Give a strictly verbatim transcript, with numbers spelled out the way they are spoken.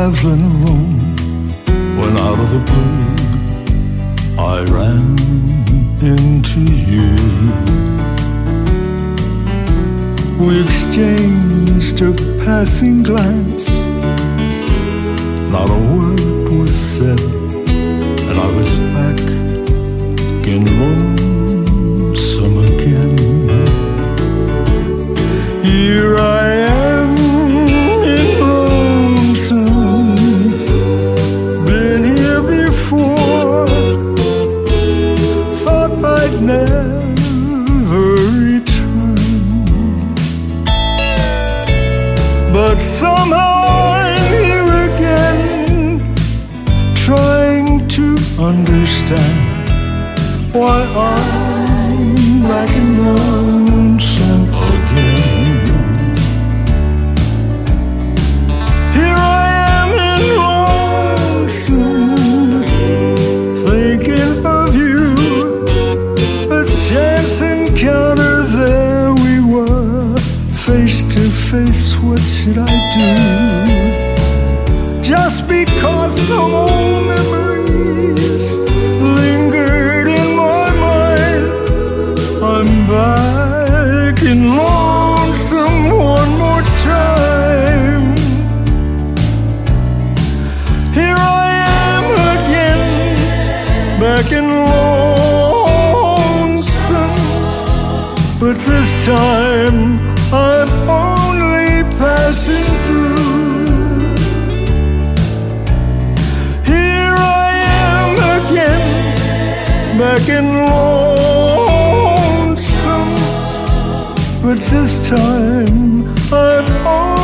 traveling alone when out of the blue I ran into you. We exchanged a passing glance, not a word was said, and I was back in lonesome again. Here I am in lonesome, been here before, thought I'd never return, but somehow I'm here again, trying to understand why I'm back in lonesome again. Here I am in lonesome, thinking of you. A chance encounter, there we were, face to face. What should I do? Just because some old memories lingered in my mind, I'm back in lonesome one more time. Here I am again, back in lonesome, but this time I'm only passing through. Here I am again, back in lonesome, but this time I'm only